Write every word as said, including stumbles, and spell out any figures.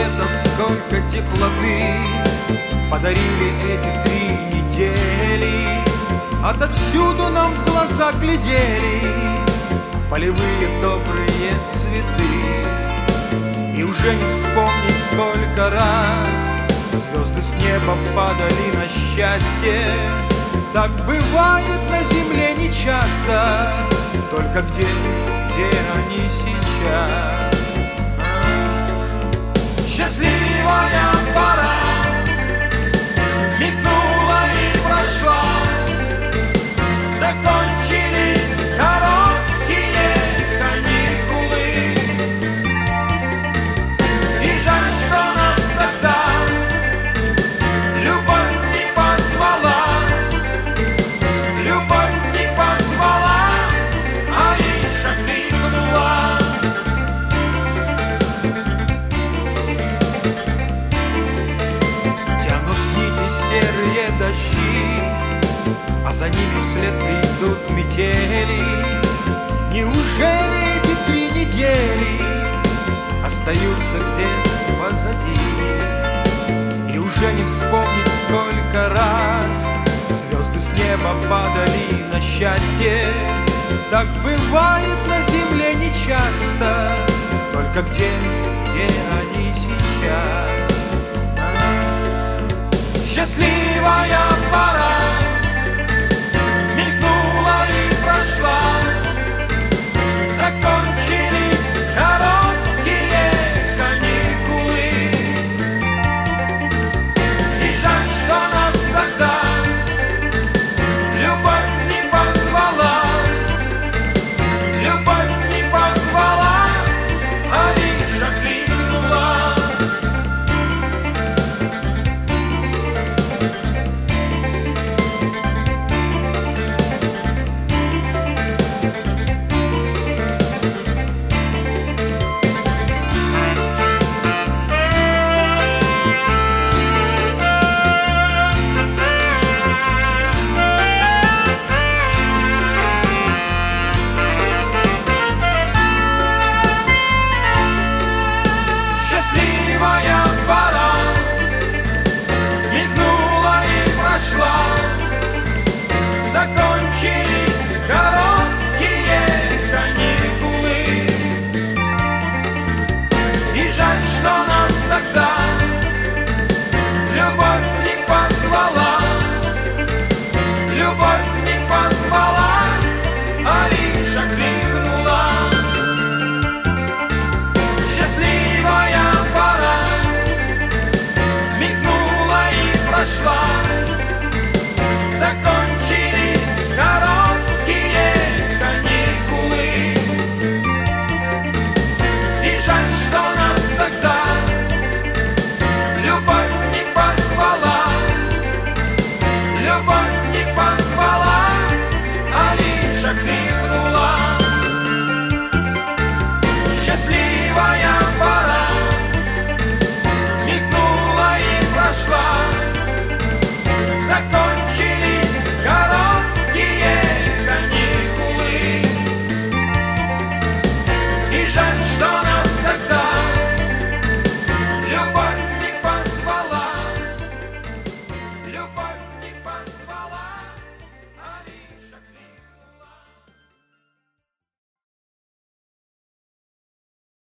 света, сколько теплоты подарили эти три недели. Отовсюду нам в глаза глядели полевые добрые цветы. И уже не вспомнить, сколько раз звезды с неба падали на счастье. Так бывает на земле нечасто, только где, где они сейчас? Счастливая пора мигнула и прошла, закончились короткие каникулы. И жаль, что нас тогда любовь не позвала, любовь не позвала, а лишь окликнула. Тянут нити серые дожди, а за ними вслед придут метели. Неужели эти три недели остаются где-то позади? И уже не вспомнить, сколько раз звезды с неба падали на счастье. Так бывает на земле нечасто, только где, где